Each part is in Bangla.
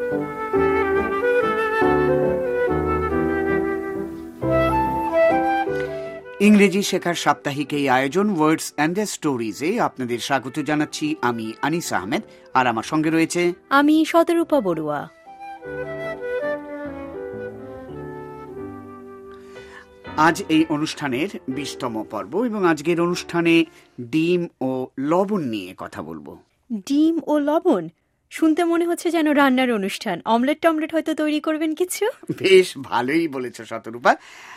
ইংরেজি শেখার সাপ্তাহিক এই আয়োজন ওয়ার্ডস অ্যান্ড দ্য স্টোরিজে আপনাদের স্বাগত জানাচ্ছি। আমি আনিস আহমেদ, আর আমার সঙ্গে রয়েছে আমি শতরূপা বড়ুয়া। আজ এই অনুষ্ঠানের 20তম পর্ব, এবং আজকের অনুষ্ঠানে ডিম ও লবণ নিয়ে কথা বলবো। ডিম ও লবণ শুনতে মনে হচ্ছে যেন রান্নার অনুষ্ঠান। অমলেট টমলেট হয়তো তৈরি করবেন কিছু? বেশ ভালোই বলেছ শতরূপা।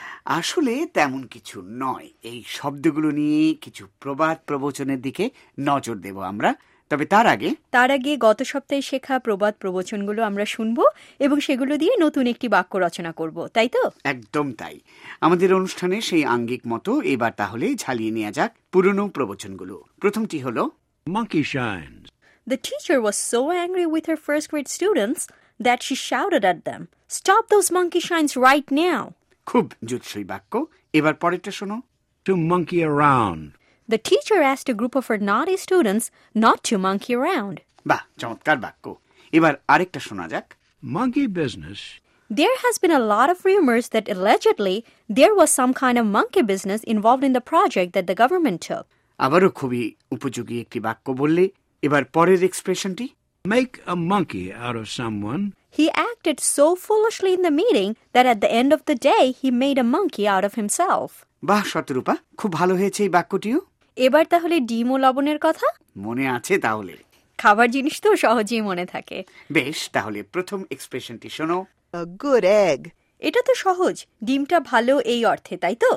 আসলে তেমন কিছু নয়, এই শব্দগুলো নিয়ে কিছু প্রবাদ প্রবচনের দিকে নজর দেব আমরা। তবে তার আগে গত সপ্তাহে শেখা প্রবাদ প্রবচনগুলো আমরা শুনবো এবং সেগুলো দিয়ে নতুন একটি বাক্য রচনা করব, তাই তো? একদম তাই। আমাদের অনুষ্ঠানে সেই আঙ্গিক মতো এবার তাহলে ঝালিয়ে নেওয়া যাক পুরনো প্রবচনগুলো। প্রথমটি হলো Monkey shines. The teacher was so angry with her first grade students that she shouted at them, "Stop those monkey shines right now!" খুব জুৎসই বাক্য। এবার পরেরটা শোনো। To monkey around. The teacher asked a group of her naughty students not to monkey around. বাহ, চমৎকার বাক্য। এবার আরেকটা শোনা যাক। Monkey business. There has been a lot of rumors that allegedly there was some kind of monkey business involved in the project that the government took. আবারও খুবই উপযোগী একটি বাক্য বললে। এবার পরের এক্সপ্রেশনটি। Make a monkey out of someone. He acted so foolishly in the meeting that at the end of the day he made a monkey out of himself. বাহ শতরূপা, খুব ভালো হয়েছে এই বাক্যটিও। এবার তাহলে ডিম ও লবণের কথা মনে আছে তাহলে? খাবার জিনিস তো সহজেই মনে থাকে। বেশ, তাহলে প্রথম এক্সপ্রেশনটি শোনো। A good egg. এটা তো সহজ, ডিমটা ভালো এই অর্থে, তাই তো?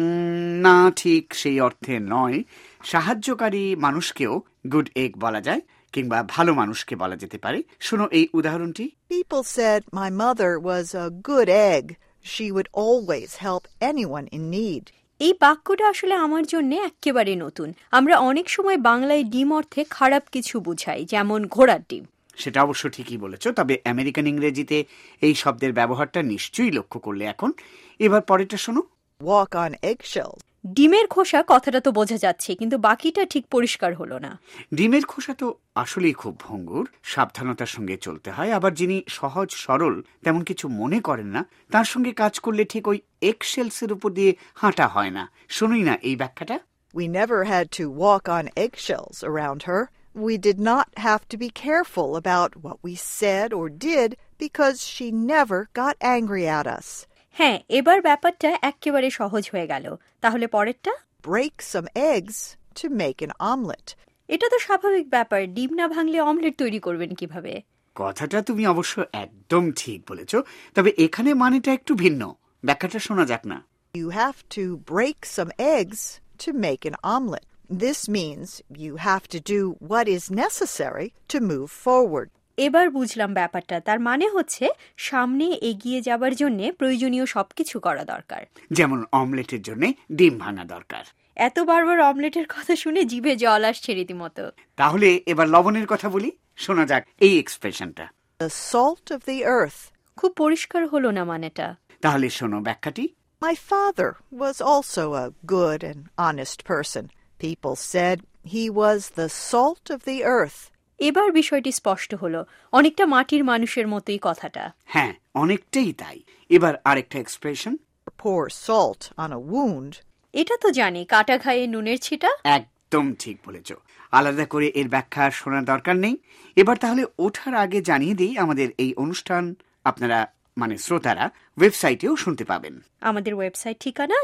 না, ঠিক সেই অর্থে নয়। সাহায্যকারী মানুষকেও গুড এগ বলা যায়, কিংবা ভালো মানুষকে বলা যেতে পারে। শোনো এই উদাহরণটি। People said my mother was a good egg. She would always help anyone in need. এই বাক্যটা আসলে আমার জন্য একেবারে নতুন। আমরা অনেক সময় বাংলায় ডিম অর্থে খারাপ কিছু বুঝাই, যেমন ঘোড়ার ডিম। সেটা অবশ্য ঠিকই বলেছ, তবে আমেরিকান ইংরেজিতে এই শব্দের ব্যবহারটা নিশ্চয়ই লক্ষ্য করলে এখন। এবার পরেরটা শোনো। Walk on eggshells. ডিমের খোসা কথাটা তো বোঝা যাচ্ছে, কিন্তু বাকিটা ঠিক পরিষ্কার হলো না। ডিমের খোসা তো আসলেই খুব ভঙ্গুর, সাবধানতার সঙ্গে চলতে হয়। আবার যিনি সহজ সরল তেমন কিছু মনে করেন না, তার সঙ্গে কাজ করলে ঠিক ওই এগশেলসের উপর দিয়ে হাঁটা হয় না। শুনুই না এই ব্যাখ্যাটা। We never had to walk on eggshells around her. We did not have to be careful about what we said or did because she never got angry at us. হ্যাঁ, এবার ব্যাপারটা একেবারে সহজ হয়ে গেল। তাহলে পরেরটা। Break some eggs to make an omelet. এটা তো স্বাভাবিক ব্যাপার, ডিম না ভাঙলে অমলেট তৈরি করবেন কিভাবে? কথাটা তুমি অবশ্য একদম ঠিক বলেছ, তবে এখানে মানেটা একটু ভিন্ন। ব্যাখ্যাটা শোনা যাক না। You have to break some eggs to make an omelet. This means you have to do what is necessary to move forward. এবার বুঝলাম ব্যাপারটা। তার মানে হচ্ছে সামনে এগিয়ে যাবার জন্য প্রয়োজনীয় সবকিছু করা দরকার। যেমন অমলেটের জন্য ডিম ভাঙা দরকার। এত বারবার অমলেটের কথা শুনে জিভে জল আসছে রীতিমতো। তাহলে এবার লবণের কথা বলি, শোনা যাক এই এক্সপ্রেশনটা। The salt of the earth. খুব পরিষ্কার হলো না মানেটা। তাহলে শোনো ব্যাখ্যাটি। My father was also a good and honest person. People said he was the salt of the earth. এবার বিষয়টি স্পষ্ট হলো, অনেকটা মাটির মানুষের মতোই কথাটা। হ্যাঁ, অনেকটাই তাই। এবার আরেকটা expression. Pour salt on a wound. এটা তো জানি, কাটা ঘায়ে নুনের ছিটা। একদম ঠিক বলেছ, আলাদা করে এর ব্যাখ্যা শোনার দরকার নেই। এবার তাহলে ওঠার আগে জানিয়ে দিই, আমাদের এই অনুষ্ঠান আপনারা মানে শ্রোতারা ওয়েবসাইটেও শুনতে পাবেন। আমাদের ওয়েবসাইট ঠিকানা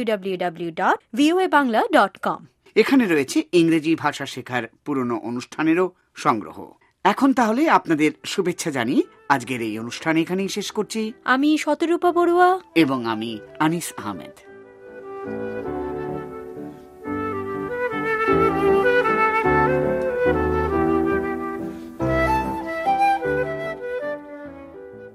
www.voabangla.com। এখানে রয়েছে ইংরেজি ভাষা শেখার পুরনো অনুষ্ঠানেরও সংগ্রহ। এখন তাহলে আপনাদের শুভেচ্ছা জানিয়ে আজকের এই অনুষ্ঠান এখানেই শেষ করছি। আমি শতরূপা বড়ুয়া এবং আমি আনিস আহমেদ।